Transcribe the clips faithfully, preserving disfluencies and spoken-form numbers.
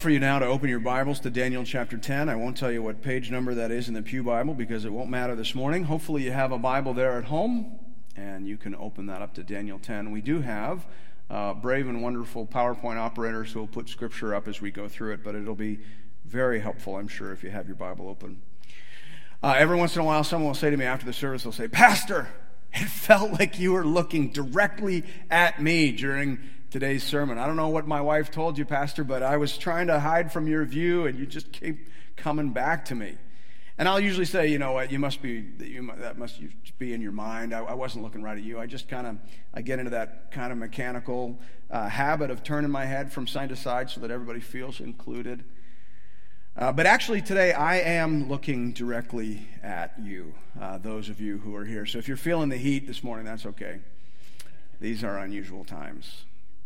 For you now to open your Bibles to Daniel chapter ten. I won't tell you what page number that is in the Pew Bible because it won't matter this morning. Hopefully you have a Bible there at home and you can open that up to Daniel ten. We do have uh, brave and wonderful PowerPoint operators who will put scripture up as we go through it, but it'll be very helpful, I'm sure, if you have your Bible open. Uh, every once in a while someone will say to me after the service, they'll say, "Pastor, it felt like you were looking directly at me during today's sermon. I don't know what my wife told you, Pastor, but I was trying to hide from your view, and you just keep coming back to me." And I'll usually say, you know what, you must be, you, that must be in your mind. I, I wasn't looking right at you. I just kind of, I get into that kind of mechanical uh, habit of turning my head from side to side so that everybody feels included. Uh, but actually today, I am looking directly at you, uh, those of you who are here. So if you're feeling the heat this morning, that's okay. These are unusual times.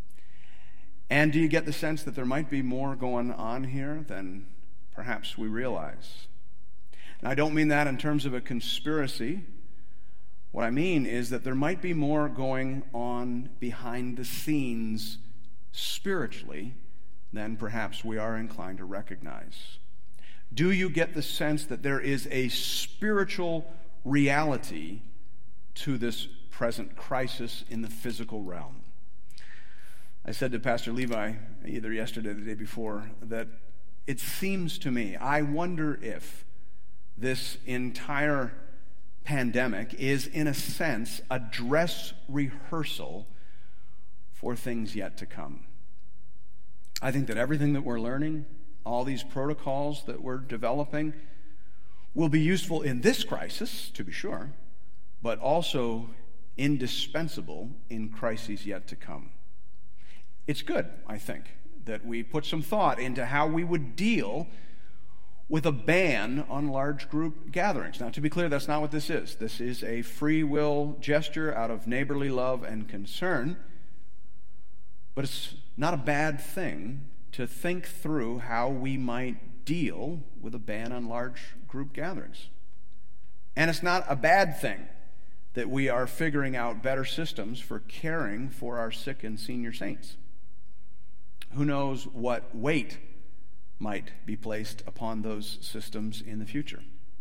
And do you get the sense that there might be more going on here than perhaps we realize? And I don't mean that in terms of a conspiracy. What I mean is that there might be more going on behind the scenes spiritually than perhaps we are inclined to recognize. Do you get the sense that there is a spiritual reality to this present crisis in the physical realm? I said to Pastor Levi either yesterday or the day before that it seems to me, I wonder if this entire pandemic is in a sense a dress rehearsal for things yet to come. I think that everything that we're learning, all these protocols that we're developing, will be useful in this crisis, to be sure, but also indispensable in crises yet to come. It's good, I think, that we put some thought into how we would deal with a ban on large group gatherings. Now, to be clear, that's not what this is. This is a free will gesture out of neighborly love and concern, but it's not a bad thing to think through how we might deal with a ban on large group gatherings. And it's not a bad thing that we are figuring out better systems for caring for our sick and senior saints. Who knows what weight might be placed upon those systems in the future.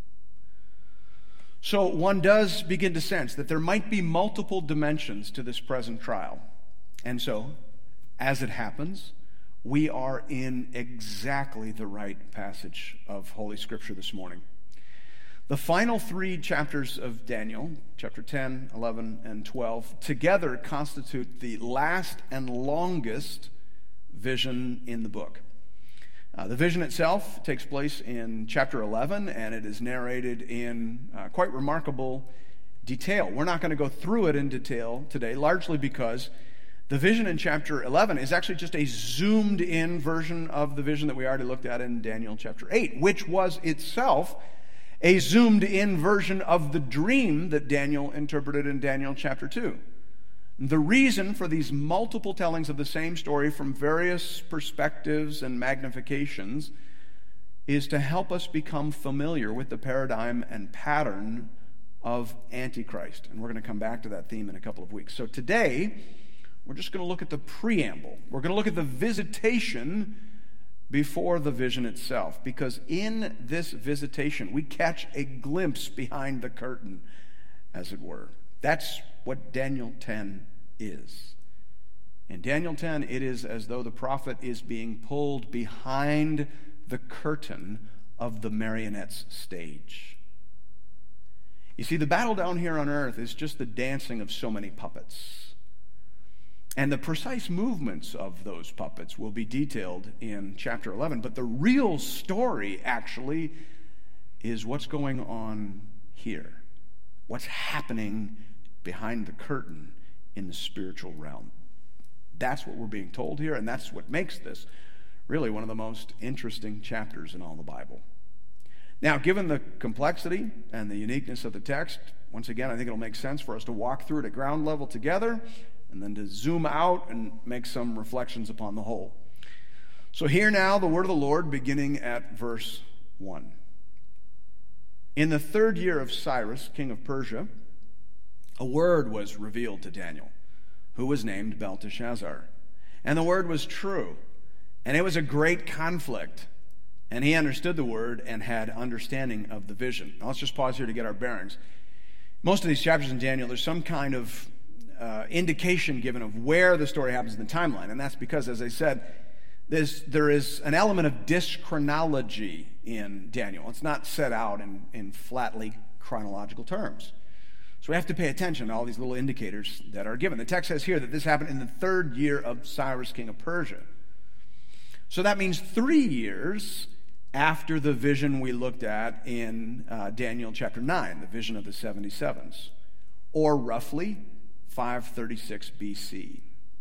So one does begin to sense that there might be multiple dimensions to this present trial. And so, as it happens, we are in exactly the right passage of Holy Scripture this morning. The final three chapters of Daniel, chapter ten, eleven, and twelve, together constitute the last and longest vision in the book. Uh, the vision itself takes place in chapter eleven, and it is narrated in uh, quite remarkable detail. We're not going to go through it in detail today, largely because the vision in chapter eleven is actually just a zoomed-in version of the vision that we already looked at in Daniel chapter eight, which was itself a zoomed-in version of the dream that Daniel interpreted in Daniel chapter two. The reason for these multiple tellings of the same story from various perspectives and magnifications is to help us become familiar with the paradigm and pattern of Antichrist. And we're going to come back to that theme in a couple of weeks. So today, we're just going to look at the preamble. We're going to look at the visitation before the vision itself, because in this visitation, we catch a glimpse behind the curtain, as it were. That's what Daniel ten is. In Daniel ten, it is as though the prophet is being pulled behind the curtain of the marionette's stage. You see, the battle down here on earth is just the dancing of so many puppets. And the precise movements of those puppets will be detailed in chapter eleven. But the real story, actually, is what's going on here. What's happening behind the curtain in the spiritual realm. That's what we're being told here, and that's what makes this really one of the most interesting chapters in all the Bible. Now, given the complexity and the uniqueness of the text, once again, I think it'll make sense for us to walk through it at ground level together, and then to zoom out and make some reflections upon the whole. So hear now the word of the Lord, beginning at verse one. In the third year of Cyrus, king of Persia, a word was revealed to Daniel, who was named Belteshazzar. And the word was true. And it was a great conflict. And he understood the word and had understanding of the vision. Now let's just pause here to get our bearings. Most of these chapters in Daniel, there's some kind of uh, indication given of where the story happens in the timeline. And that's because, as I said, There's, there is an element of dischronology in Daniel. It's not set out in, in flatly chronological terms. So we have to pay attention to all these little indicators that are given. The text says here that this happened in the third year of Cyrus, king of Persia. So that means three years after the vision we looked at in uh, Daniel chapter nine, the vision of the seventy-sevens, or roughly five thirty-six B C.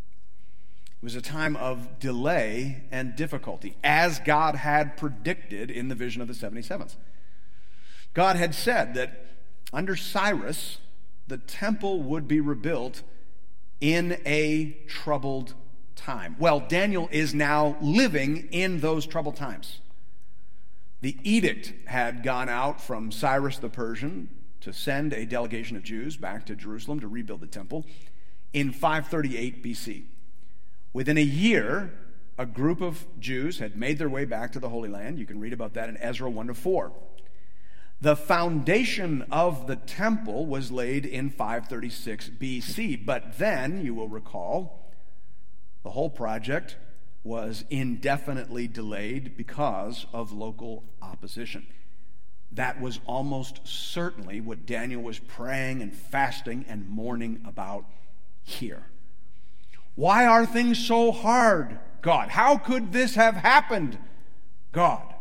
It was a time of delay and difficulty, as God had predicted in the vision of the seventy-sevens. God had said that under Cyrus, the temple would be rebuilt in a troubled time. Well, Daniel is now living in those troubled times. The edict had gone out from Cyrus the Persian to send a delegation of Jews back to Jerusalem to rebuild the temple in five thirty-eight B C. Within a year, a group of Jews had made their way back to the Holy Land. You can read about that in Ezra one to four. The foundation of the temple was laid in five thirty-six B C, but then, you will recall, the whole project was indefinitely delayed because of local opposition. That was almost certainly what Daniel was praying and fasting and mourning about here. Why are things so hard, God? How could this have happened, God?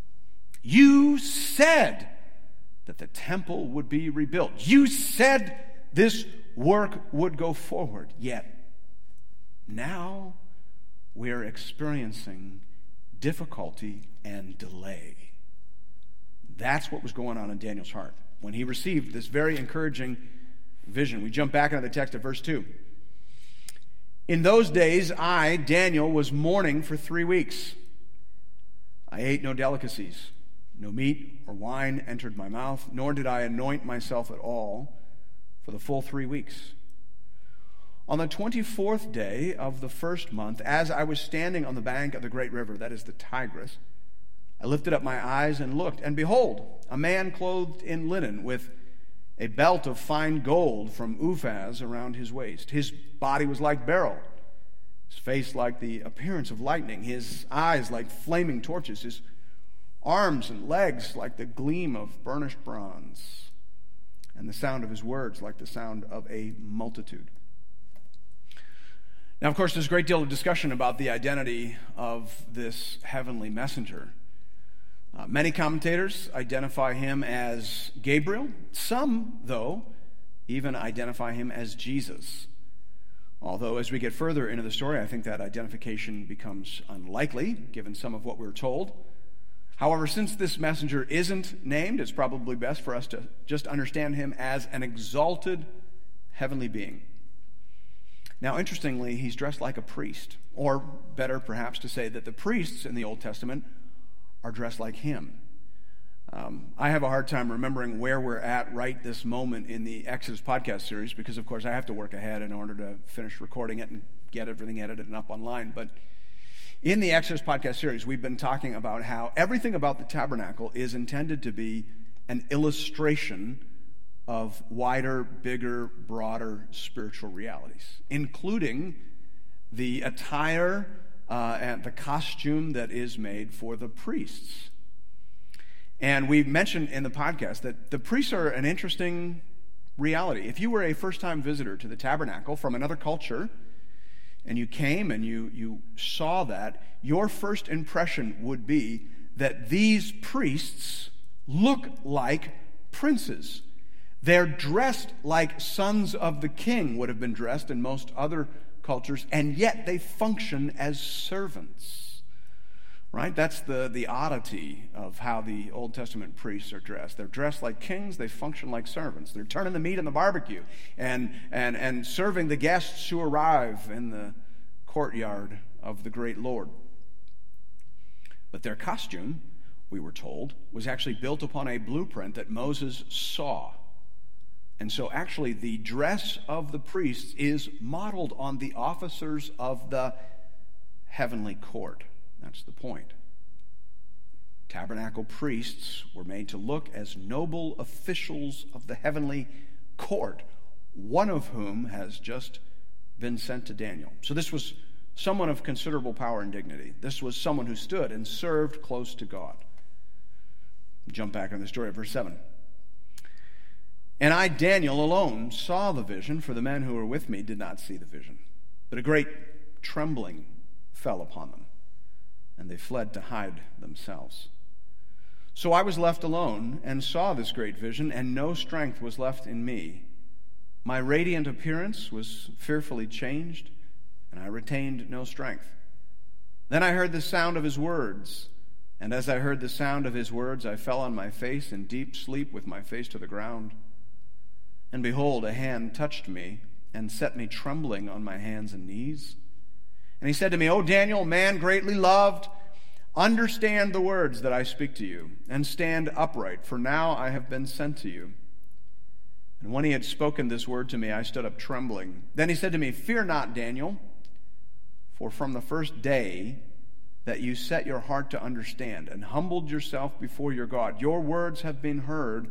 You said that the temple would be rebuilt. You said this work would go forward. Yet now we're experiencing difficulty and delay. That's what was going on in Daniel's heart when he received this very encouraging vision. We jump back into the text of verse two. In those days, I, Daniel, was mourning for three weeks. I ate no delicacies. No meat or wine entered my mouth, nor did I anoint myself at all for the full three weeks. On the twenty-fourth day of the first month, as I was standing on the bank of the great river, that is the Tigris, I lifted up my eyes and looked, and behold, a man clothed in linen with a belt of fine gold from Uphaz around his waist. His body was like beryl, his face like the appearance of lightning, his eyes like flaming torches, his arms and legs like the gleam of burnished bronze, and the sound of his words like the sound of a multitude. Now, of course, there's a great deal of discussion about the identity of this heavenly messenger. Uh, many commentators identify him as Gabriel. Some, though, even identify him as Jesus. Although, as we get further into the story, I think that identification becomes unlikely, given some of what we're told. However, since this messenger isn't named, it's probably best for us to just understand him as an exalted heavenly being. Now, interestingly, he's dressed like a priest, or better perhaps to say that the priests in the Old Testament are dressed like him. Um, I have a hard time remembering where we're at right this moment in the Exodus podcast series because, of course, I have to work ahead in order to finish recording it and get everything edited and up online. But in the Exodus podcast series, we've been talking about how everything about the tabernacle is intended to be an illustration of wider, bigger, broader spiritual realities, including the attire uh, and the costume that is made for the priests. And we mentioned in the podcast that the priests are an interesting reality. If you were a first-time visitor to the tabernacle from another culture, and you came and you, you saw that, your first impression would be that these priests look like princes. They're dressed like sons of the king would have been dressed in most other cultures, and yet they function as servants. Right? That's the, the oddity of how the Old Testament priests are dressed. They're dressed like kings, they function like servants. They're turning the meat on the barbecue and, and, and serving the guests who arrive in the courtyard of the great Lord. But their costume, we were told, was actually built upon a blueprint that Moses saw. And so actually the dress of the priests is modeled on the officers of the heavenly court. That's the point. Tabernacle priests were made to look as noble officials of the heavenly court, one of whom has just been sent to Daniel. So this was someone of considerable power and dignity. This was someone who stood and served close to God. Jump back in the story at verse seven. And I, Daniel, alone saw the vision, for the men who were with me did not see the vision. But a great trembling fell upon them, and they fled to hide themselves. So I was left alone and saw this great vision, and no strength was left in me. My radiant appearance was fearfully changed, and I retained no strength. Then I heard the sound of his words, and as I heard the sound of his words, I fell on my face in deep sleep with my face to the ground. And behold, a hand touched me and set me trembling on my hands and knees. And he said to me, O Daniel, man greatly loved, understand the words that I speak to you, and stand upright, for now I have been sent to you. And when he had spoken this word to me, I stood up trembling. Then he said to me, Fear not, Daniel, for from the first day that you set your heart to understand and humbled yourself before your God, your words have been heard,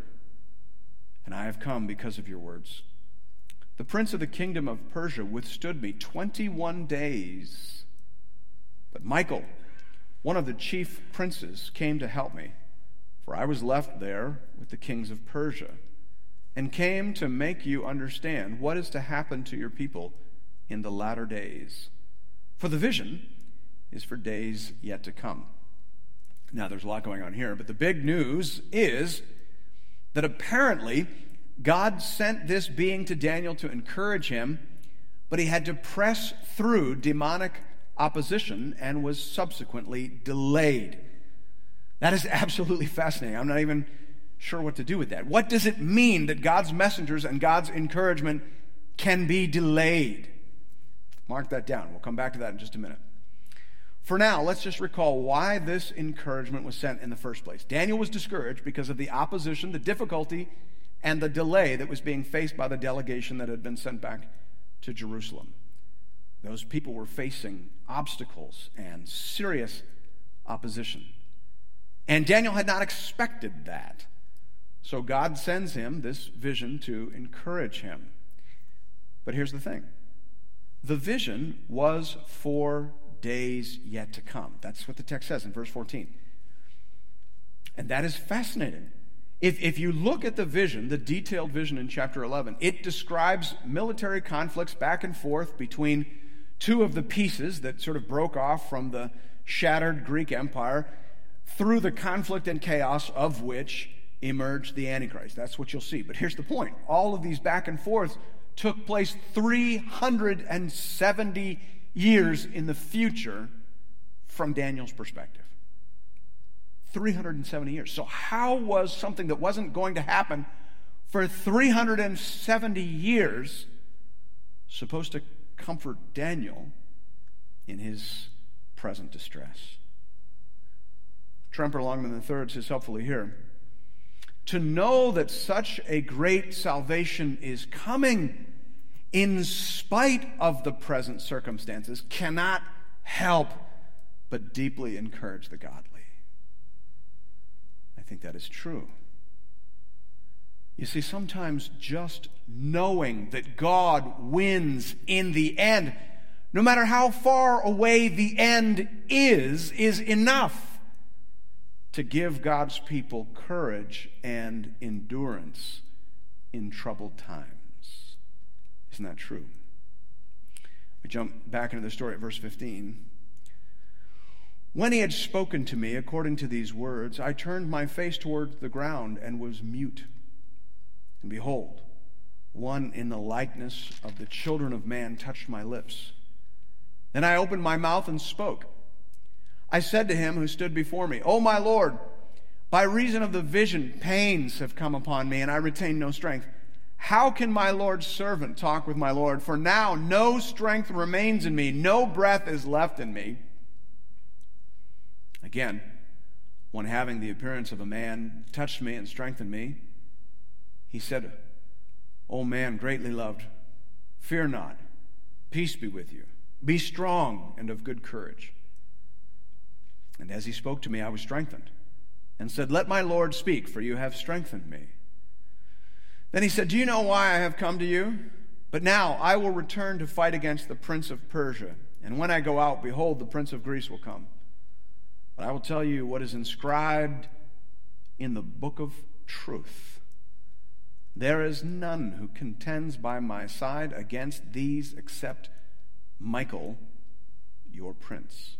and I have come because of your words. The prince of the kingdom of Persia withstood me twenty-one days. But Michael, one of the chief princes, came to help me, for I was left there with the kings of Persia, and came to make you understand what is to happen to your people in the latter days. For the vision is for days yet to come. Now, there's a lot going on here, but the big news is that apparently God sent this being to Daniel to encourage him, but he had to press through demonic opposition and was subsequently delayed. That is absolutely fascinating. I'm not even sure what to do with that. What does it mean that God's messengers and God's encouragement can be delayed? Mark that down. We'll come back to that in just a minute. For now, let's just recall why this encouragement was sent in the first place. Daniel was discouraged because of the opposition, the difficulty, and the delay that was being faced by the delegation that had been sent back to Jerusalem. Those people were facing obstacles and serious opposition. And Daniel had not expected that. So God sends him this vision to encourage him. But here's the thing. The vision was for days yet to come. That's what the text says in verse fourteen. And that is fascinating. If, if you look at the vision, the detailed vision in chapter eleven, it describes military conflicts back and forth between two of the pieces that sort of broke off from the shattered Greek Empire, through the conflict and chaos of which emerged the Antichrist. That's what you'll see. But here's the point. All of these back and forths took place three hundred seventy years in the future from Daniel's perspective. three hundred seventy years. So how was something that wasn't going to happen for three hundred seventy years supposed to comfort Daniel in his present distress? Tremper Longman the third says helpfully here, to know that such a great salvation is coming in spite of the present circumstances cannot help but deeply encourage the godly. I think that is true. You see, sometimes just knowing that God wins in the end, no matter how far away the end is, is enough to give God's people courage and endurance in troubled times. Isn't that true? We jump back into the story at verse fifteen. When he had spoken to me according to these words, I turned my face toward the ground and was mute. And behold, one in the likeness of the children of man touched my lips. Then I opened my mouth and spoke. I said to him who stood before me, O my Lord, by reason of the vision, pains have come upon me, and I retain no strength. How can my Lord's servant talk with my Lord? For now no strength remains in me, no breath is left in me. Again, one having the appearance of a man touched me and strengthened me. He said, O man greatly loved, fear not, peace be with you. Be strong and of good courage. And as he spoke to me, I was strengthened, and said, "Let my Lord speak, for you have strengthened me." Then he said, "Do you know why I have come to you? But now I will return to fight against the prince of Persia. And when I go out, behold, the prince of Greece will come. But I will tell you what is inscribed in the book of truth. There is none who contends by my side against these except Michael, your prince."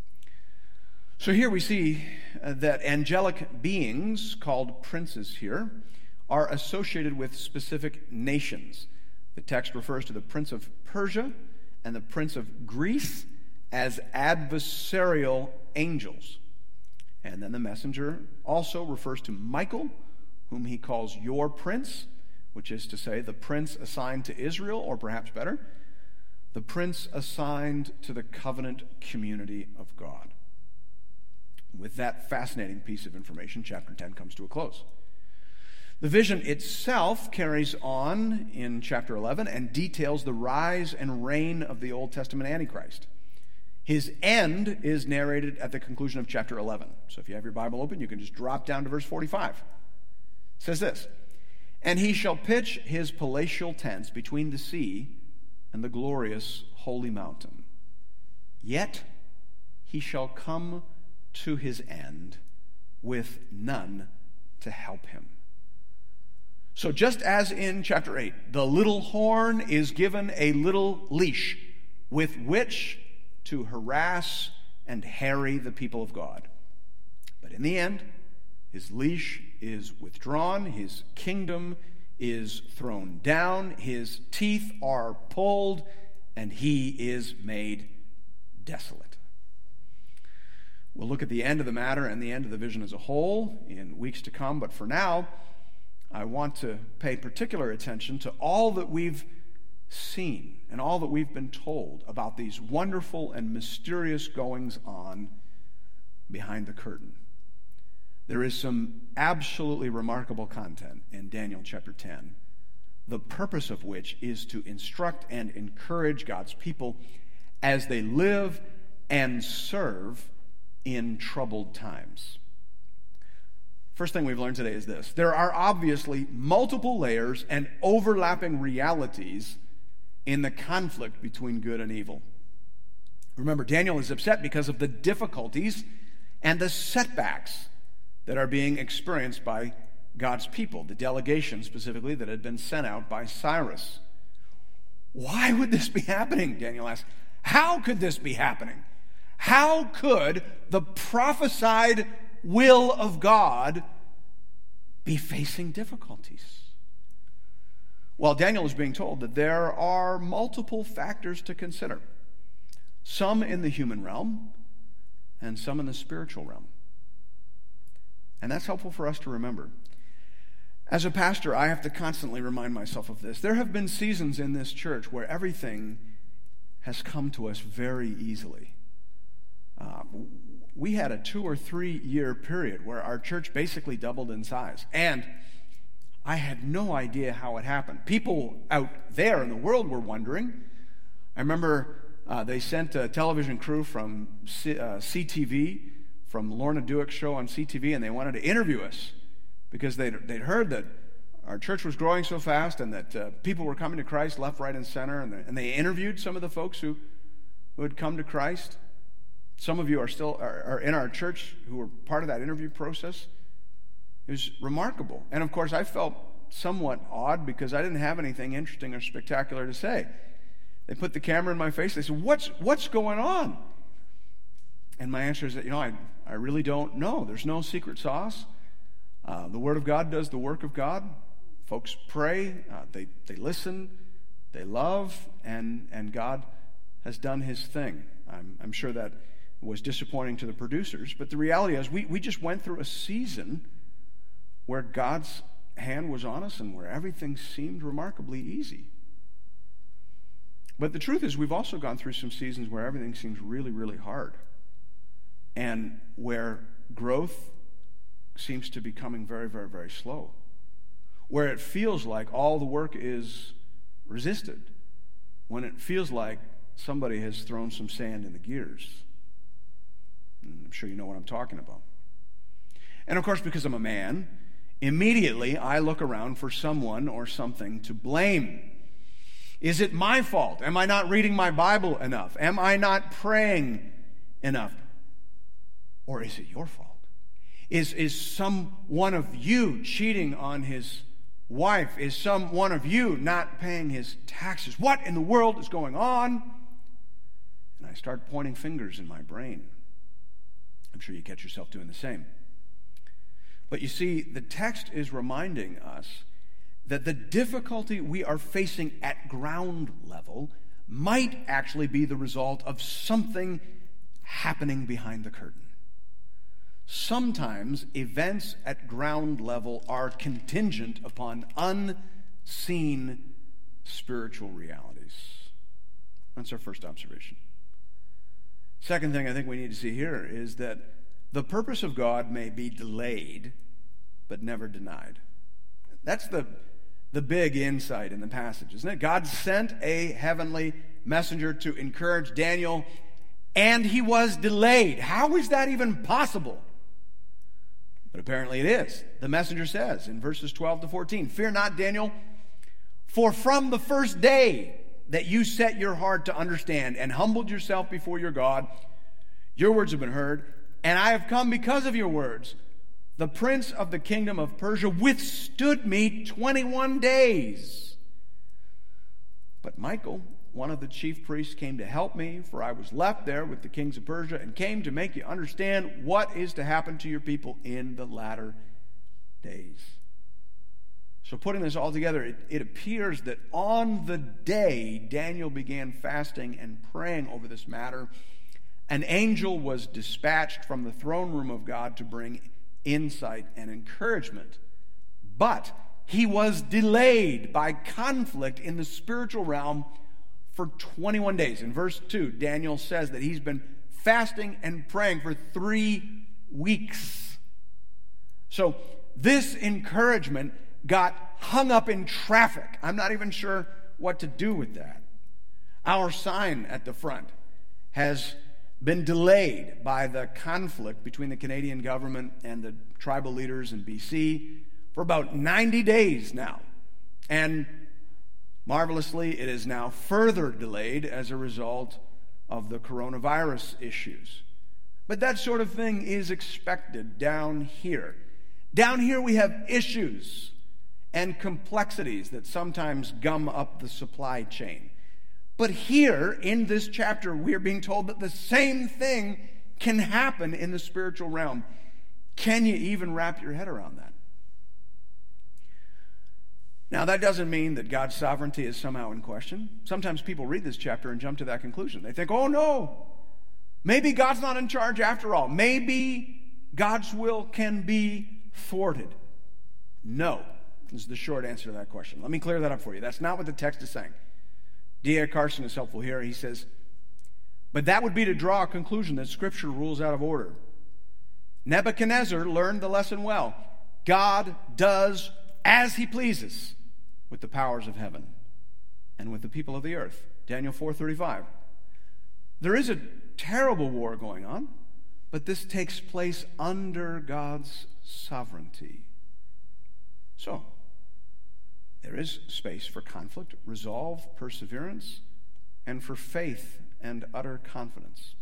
So here we see uh, that angelic beings, called princes here, are associated with specific nations. The text refers to the prince of Persia and the prince of Greece as adversarial angels. And then the messenger also refers to Michael, whom he calls your prince, which is to say the prince assigned to Israel, or perhaps better, the prince assigned to the covenant community of God. With that fascinating piece of information, chapter ten comes to a close. The vision itself carries on in chapter eleven and details the rise and reign of the Old Testament Antichrist. His end is narrated at the conclusion of chapter eleven. So if you have your Bible open, you can just drop down to verse forty-five. It says this, "And he shall pitch his palatial tents between the sea and the glorious holy mountain. Yet he shall come to his end with none to help him." So just as in chapter eight, the little horn is given a little leash with which to harass and harry the people of God. But in the end, his leash is withdrawn, his kingdom is thrown down, his teeth are pulled, and he is made desolate. We'll look at the end of the matter and the end of the vision as a whole in weeks to come, but for now, I want to pay particular attention to all that we've seen and all that we've been told about these wonderful and mysterious goings-on behind the curtain. There is some absolutely remarkable content in Daniel chapter ten, the purpose of which is to instruct and encourage God's people as they live and serve in troubled times. First thing we've learned today is this: there are obviously multiple layers and overlapping realities in the conflict between good and evil. Remember, Daniel is upset because of the difficulties and the setbacks that are being experienced by God's people, the delegation specifically that had been sent out by Cyrus. Why would this be happening? Daniel asks. How could this be happening? How could the prophesied will of God be facing difficulties? Well, Daniel is being told that there are multiple factors to consider, some in the human realm and some in the spiritual realm. And that's helpful for us to remember. As a pastor, I have to constantly remind myself of this. There have been seasons in this church where everything has come to us very easily. Uh, we had a two or three year period where our church basically doubled in size. And I had no idea how it happened. People out there in the world were wondering. I remember uh, they sent a television crew from C- uh, C T V, from Lorna Duick's show on C T V, and they wanted to interview us because they'd, they'd heard that our church was growing so fast and that uh, people were coming to Christ left, right, and center. And they, and they interviewed some of the folks who, who had come to Christ. Some of you are still are, are in our church who were part of that interview process. It was remarkable. And of course, I felt somewhat odd because I didn't have anything interesting or spectacular to say. They put the camera in my face. They said, what's, what's going on? And my answer is that, you know, I, I really don't know. There's no secret sauce. Uh, the Word of God does the work of God. Folks pray. Uh, they, they listen. They love. And, and God has done his thing. I'm, I'm sure that was disappointing to the producers. But the reality is we, we just went through a season where God's hand was on us and where everything seemed remarkably easy. But the truth is we've also gone through some seasons where everything seems really, really hard and where growth seems to be coming very, very, very slow, where it feels like all the work is resisted, when it feels like somebody has thrown some sand in the gears. I'm sure you know what I'm talking about. And of course, because I'm a man, immediately I look around for someone or something to blame. Is it my fault? Am I not reading my Bible enough? Am I not praying enough? Or is it your fault? Is, is some one of you cheating on his wife? Is some one of you not paying his taxes? What in the world is going on? And I start pointing fingers in my brain. I'm sure you catch yourself doing the same. But you see, the text is reminding us that the difficulty we are facing at ground level might actually be the result of something happening behind the curtain. Sometimes events at ground level are contingent upon unseen spiritual realities. That's our first observation. Second thing I think we need to see here is that the purpose of God may be delayed, but never denied. That's the, the big insight in the passage, isn't it? God sent a heavenly messenger to encourage Daniel, and he was delayed. How is that even possible? But apparently it is. The messenger says in verses twelve to fourteen, "Fear not, Daniel, for from the first day that you set your heart to understand and humbled yourself before your God, your words have been heard, and I have come because of your words. The prince of the kingdom of Persia withstood me twenty-one days. But Michael, one of the chief priests, came to help me, for I was left there with the kings of Persia, and came to make you understand what is to happen to your people in the latter days." So putting this all together, it, it appears that on the day Daniel began fasting and praying over this matter, an angel was dispatched from the throne room of God to bring insight and encouragement. But he was delayed by conflict in the spiritual realm for twenty-one days. In verse two, Daniel says that he's been fasting and praying for three weeks. So this encouragement got hung up in traffic. I'm not even sure what to do with that. Our sign at the front has been delayed by the conflict between the Canadian government and the tribal leaders in B C for about ninety days now. And marvelously, it is now further delayed as a result of the coronavirus issues. But that sort of thing is expected down here. Down here we have issues and complexities that sometimes gum up the supply chain. But here in this chapter, we are being told that the same thing can happen in the spiritual realm. Can you even wrap your head around that? Now, that doesn't mean that God's sovereignty is somehow in question. Sometimes people read this chapter and jump to that conclusion. They think, oh no, maybe God's not in charge after all. Maybe God's will can be thwarted. No, is the short answer to that question. Let me clear that up for you. That's not what the text is saying. D A Carson is helpful here. He says, but that would be to draw a conclusion that Scripture rules out of order. Nebuchadnezzar learned the lesson well. God does as he pleases with the powers of heaven and with the people of the earth. Daniel four thirty-five. There is a terrible war going on, but this takes place under God's sovereignty. So, there is space for conflict, resolve, perseverance, and for faith and utter confidence.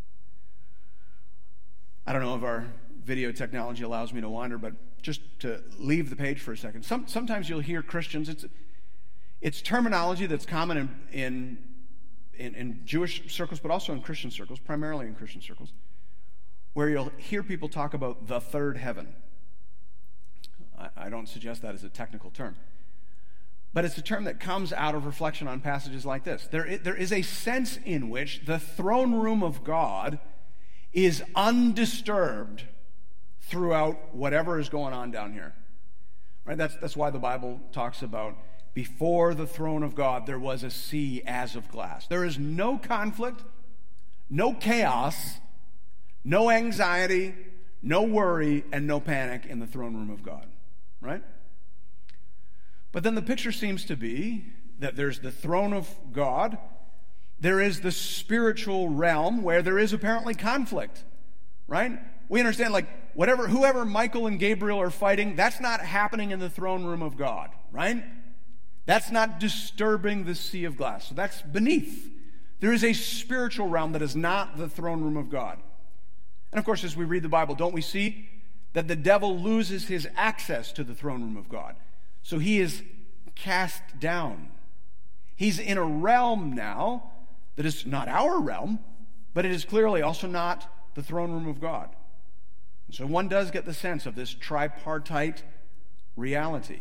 I don't know if our video technology allows me to wander, but just to leave the page for a second. Some, sometimes you'll hear Christians, it's, it's terminology that's common in, in, in, in Jewish circles, but also in Christian circles, primarily in Christian circles, where you'll hear people talk about the third heaven. I, I don't suggest that as a technical term. But it's a term that comes out of reflection on passages like this. There is, there is a sense in which the throne room of God is undisturbed throughout whatever is going on down here. Right? That's, that's why the Bible talks about before the throne of God there was a sea as of glass. There is no conflict, no chaos, no anxiety, no worry, and no panic in the throne room of God. Right? But then the picture seems to be that there's the throne of God, there is the spiritual realm where there is apparently conflict. right? We understand, like, whatever, whoever Michael and Gabriel are fighting, that's not happening in the throne room of God, right? That's not disturbing the sea of glass. So that's beneath. There is a spiritual realm that is not the throne room of God. And of course, as we read the Bible, don't we see that the devil loses his access to the throne room of God? So he is cast down. He's in a realm now that is not our realm, but it is clearly also not the throne room of God. And so one does get the sense of this tripartite reality.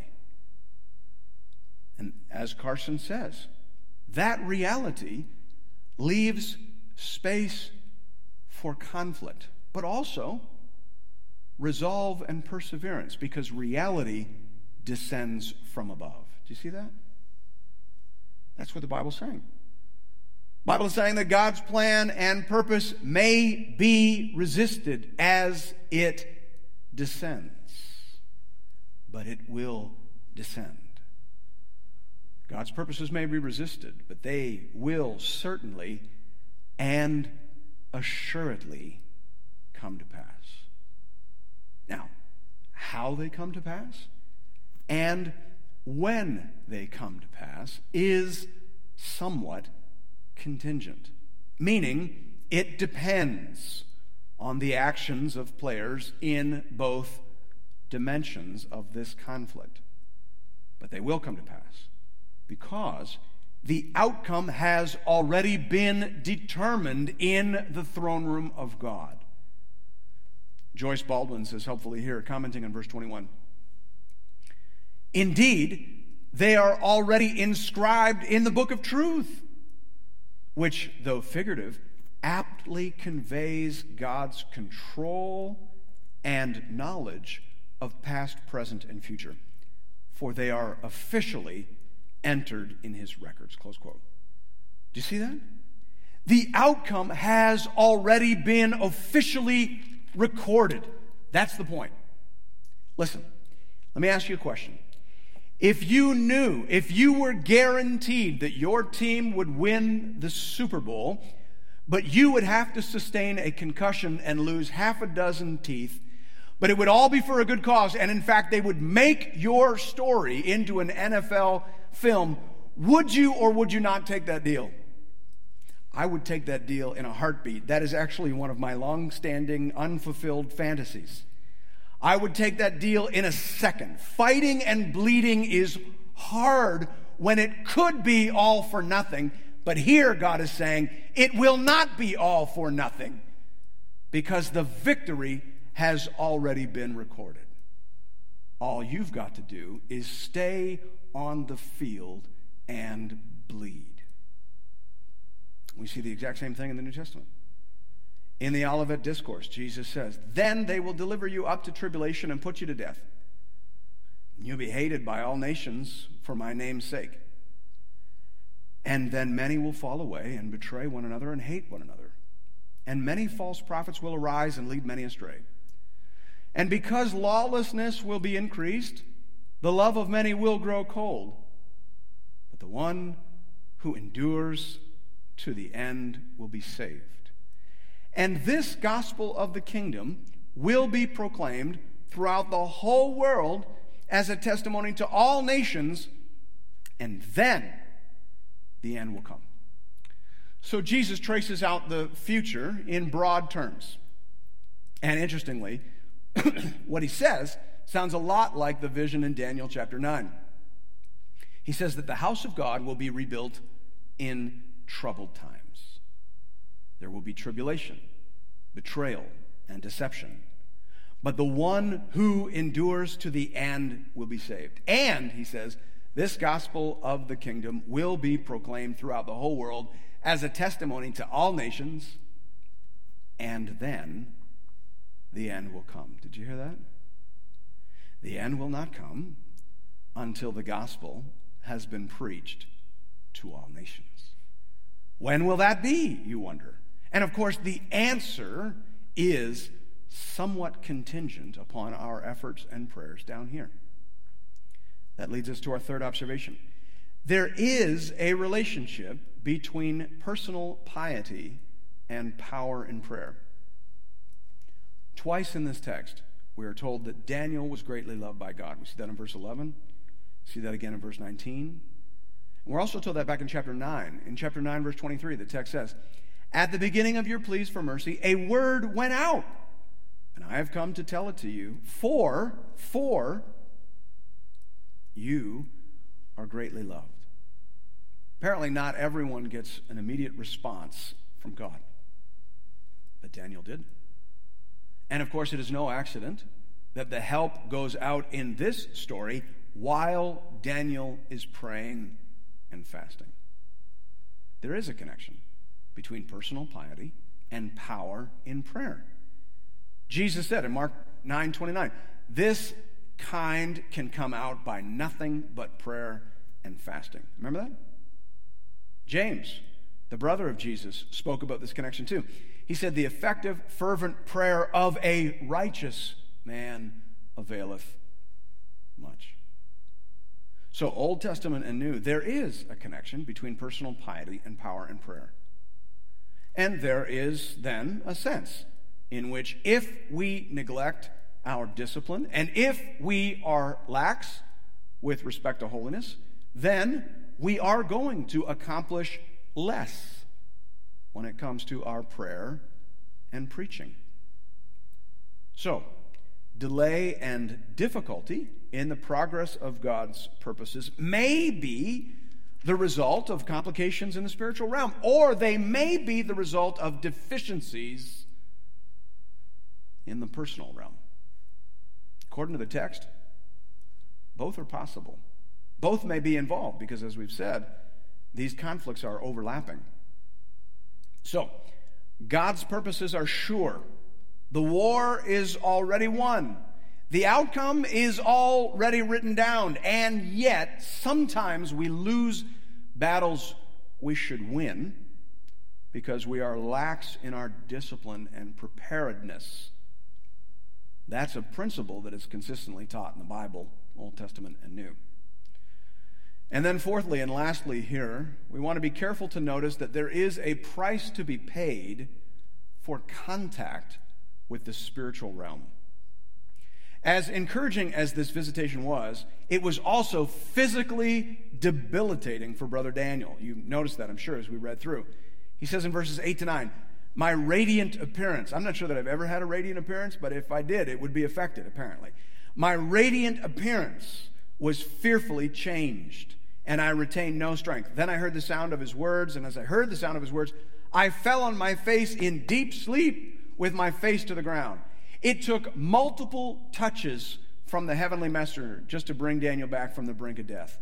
And as Carson says, that reality leaves space for conflict, but also resolve and perseverance, because reality descends from above. Do you see that? That's what the Bible's saying. The Bible is saying that God's plan and purpose may be resisted as it descends, but it will descend. God's purposes may be resisted, but they will certainly and assuredly come to pass. Now, how they come to pass and when they come to pass is somewhat contingent, meaning it depends on the actions of players in both dimensions of this conflict. But they will come to pass because the outcome has already been determined in the throne room of God. Joyce Baldwin says helpfully here, commenting on verse twenty-one, "Indeed, they are already inscribed in the book of truth, which, though figurative, aptly conveys God's control and knowledge of past, present, and future. For they are officially entered in his records." Close quote. Do you see that? The outcome has already been officially recorded. That's the point. Listen, let me ask you a question. If you knew, if you were guaranteed that your team would win the Super Bowl, but you would have to sustain a concussion and lose half a dozen teeth, but it would all be for a good cause, and in fact they would make your story into an N F L film, would you or would you not take that deal? I would take that deal in a heartbeat. That is actually one of my long-standing, unfulfilled fantasies. I would take that deal in a second. Fighting and bleeding is hard when it could be all for nothing, but here God is saying it will not be all for nothing because the victory has already been recorded. All you've got to do is stay on the field and bleed. We see the exact same thing in the New Testament. In the Olivet Discourse, Jesus says, "Then they will deliver you up to tribulation and put you to death. You'll be hated by all nations for my name's sake. And then many will fall away and betray one another and hate one another. And many false prophets will arise and lead many astray. And because lawlessness will be increased, the love of many will grow cold. But the one who endures to the end will be saved. And this gospel of the kingdom will be proclaimed throughout the whole world as a testimony to all nations, and then the end will come." So Jesus traces out the future in broad terms. And interestingly, what he says sounds a lot like the vision in Daniel chapter nine. He says that the house of God will be rebuilt in troubled times. There will be tribulation, betrayal, and deception. But the one who endures to the end will be saved. And, he says, this gospel of the kingdom will be proclaimed throughout the whole world as a testimony to all nations, and then the end will come. Did you hear that? The end will not come until the gospel has been preached to all nations. When will that be, you wonder? And of course, the answer is somewhat contingent upon our efforts and prayers down here. That leads us to our third observation. There is a relationship between personal piety and power in prayer. Twice in this text, we are told that Daniel was greatly loved by God. We see that in verse eleven. We see that again in verse nineteen. And we're also told that back in chapter nine. In chapter nine, verse twenty-three, the text says, "At the beginning of your pleas for mercy, a word went out, and I have come to tell it to you, for, for you are greatly loved." Apparently, not everyone gets an immediate response from God, but Daniel did. And of course, it is no accident that the help goes out in this story while Daniel is praying and fasting. There is a connection between personal piety and power in prayer. Jesus said in Mark nine twenty-nine, "This kind can come out by nothing but prayer and fasting." Remember that? James, the brother of Jesus, spoke about this connection too. He said, "The effective, fervent prayer of a righteous man availeth much." So, Old Testament and New, there is a connection between personal piety and power in prayer. And there is then a sense in which if we neglect our discipline and if we are lax with respect to holiness, then we are going to accomplish less when it comes to our prayer and preaching. So, delay and difficulty in the progress of God's purposes may be the result of complications in the spiritual realm, or they may be the result of deficiencies in the personal realm. According to the text, both are possible. Both may be involved because, as we've said, these conflicts are overlapping. So, God's purposes are sure. The war is already won. The outcome is already written down. And yet, sometimes we lose battles we should win because we are lax in our discipline and preparedness. That's a principle that is consistently taught in the Bible, Old Testament and New. And then fourthly and lastly here, we want to be careful to notice that there is a price to be paid for contact with the spiritual realm. As encouraging as this visitation was, it was also physically debilitating for Brother Daniel. You noticed that, I'm sure, as we read through. He says in verses eight to nine, "My radiant appearance." I'm not sure that I've ever had a radiant appearance, but if I did, it would be affected, apparently. "My radiant appearance was fearfully changed, and I retained no strength. Then I heard the sound of his words, and as I heard the sound of his words, I fell on my face in deep sleep with my face to the ground." It took multiple touches from the heavenly messenger just to bring Daniel back from the brink of death.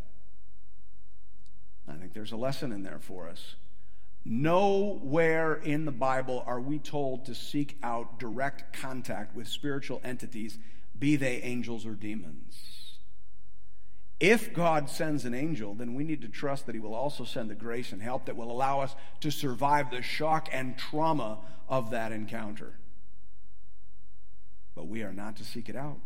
I think there's a lesson in there for us. Nowhere in the Bible are we told to seek out direct contact with spiritual entities, be they angels or demons. If God sends an angel, then we need to trust that he will also send the grace and help that will allow us to survive the shock and trauma of that encounter. But we are not to seek it out.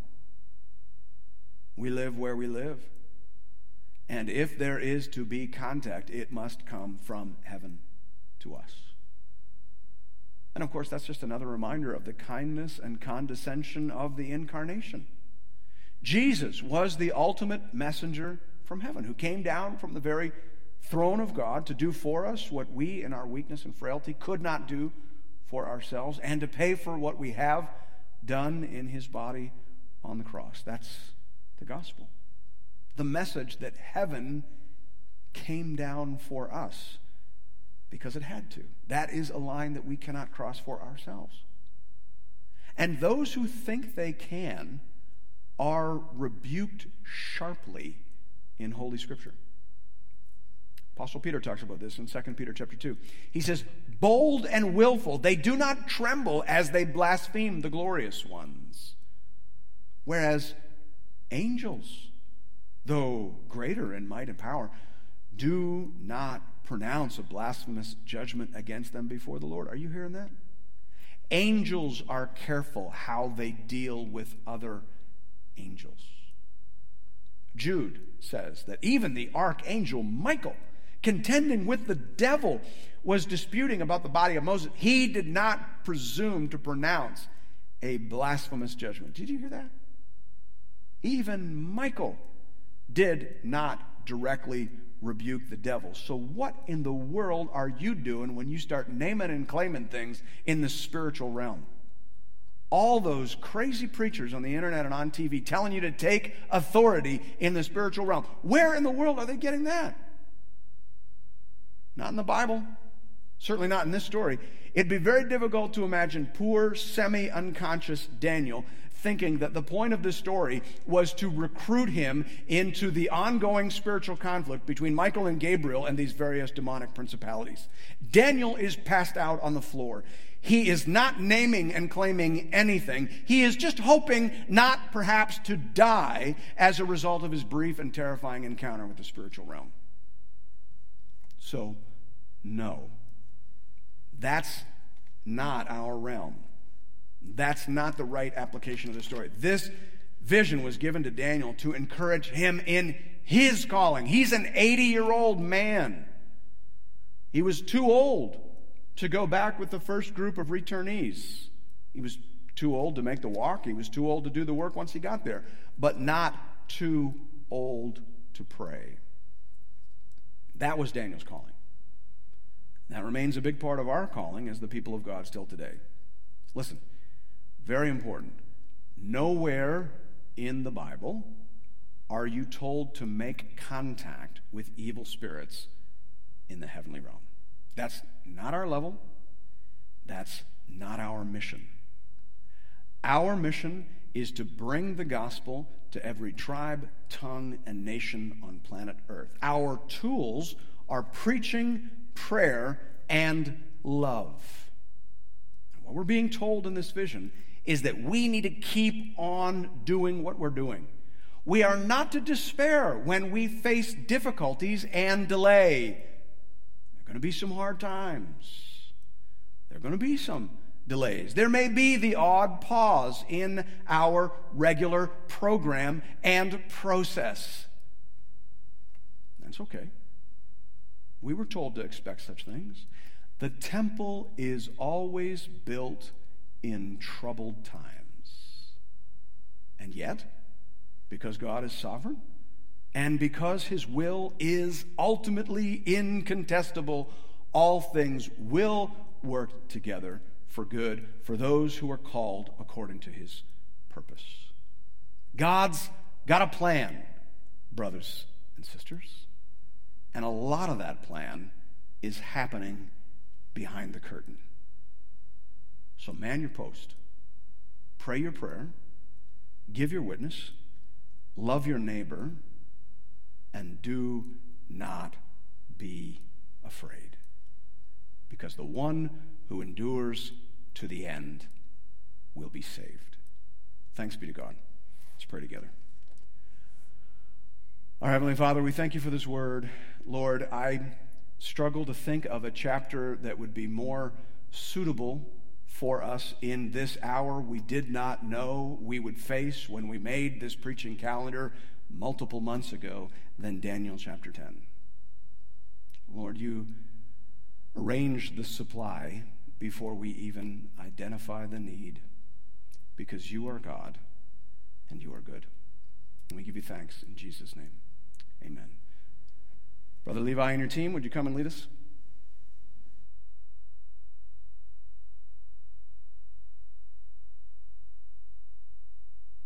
We live where we live. And if there is to be contact, it must come from heaven to us. And of course, that's just another reminder of the kindness and condescension of the incarnation. Jesus was the ultimate messenger from heaven who came down from the very throne of God to do for us what we in our weakness and frailty could not do for ourselves, and to pay for what we have done in his body on the cross. That's the gospel. The message that heaven came down for us because it had to. That is a line that we cannot cross for ourselves. And those who think they can are rebuked sharply in Holy Scripture. Apostle Peter talks about this in Second Peter chapter two. He says, "Bold and willful, they do not tremble as they blaspheme the glorious ones. Whereas angels, though greater in might and power, do not pronounce a blasphemous judgment against them before the Lord." Are you hearing that? Angels are careful how they deal with other angels. Jude says that even the archangel Michael, contending with the devil, was disputing about the body of Moses. He did not presume to pronounce a blasphemous judgment. Did you hear that? Even Michael did not directly rebuke the devil. So what in the world are you doing when you start naming and claiming things in the spiritual realm? All those crazy preachers on the internet and on T V telling you to take authority in the spiritual realm. Where in the world are they getting that? Not in the Bible. Certainly not in this story. It'd be very difficult to imagine poor, semi-unconscious Daniel thinking that the point of this story was to recruit him into the ongoing spiritual conflict between Michael and Gabriel and these various demonic principalities. Daniel is passed out on the floor. He is not naming and claiming anything. He is just hoping not perhaps to die as a result of his brief and terrifying encounter with the spiritual realm. So, no. That's not our realm. That's not the right application of the story. This vision was given to Daniel to encourage him in his calling. He's an eighty-year-old man. He was too old to go back with the first group of returnees. He was too old to make the walk. He was too old to do the work once he got there, but not too old to pray. That was Daniel's calling. That remains a big part of our calling as the people of God still today. Listen, very important. Nowhere in the Bible are you told to make contact with evil spirits in the heavenly realm. That's not our level. That's not our mission. Our mission is to bring the gospel to every tribe, tongue, and nation on planet Earth. Our tools are preaching, prayer, and love. And what we're being told in this vision is that we need to keep on doing what we're doing. We are not to despair when we face difficulties and delay. There are going to be some hard times. There are going to be some delays. There may be the odd pause in our regular program and process. That's okay. We were told to expect such things. The temple is always built in troubled times. And yet, because God is sovereign, and because his will is ultimately incontestable, all things will work together for good for those who are called according to his purpose. God's got a plan, brothers and sisters. And a lot of that plan is happening behind the curtain. So man your post, pray your prayer, give your witness, love your neighbor, and do not be afraid. Because the one who endures to the end will be saved. Thanks be to God. Let's pray together. Our Heavenly Father, we thank you for this word. Lord, I struggle to think of a chapter that would be more suitable for us in this hour we did not know we would face when we made this preaching calendar multiple months ago than Daniel chapter ten. Lord, you arranged the supply before we even identify the need, because you are God and you are good. And we give you thanks in Jesus' name. Amen. Brother Levi and your team, would you come and lead us?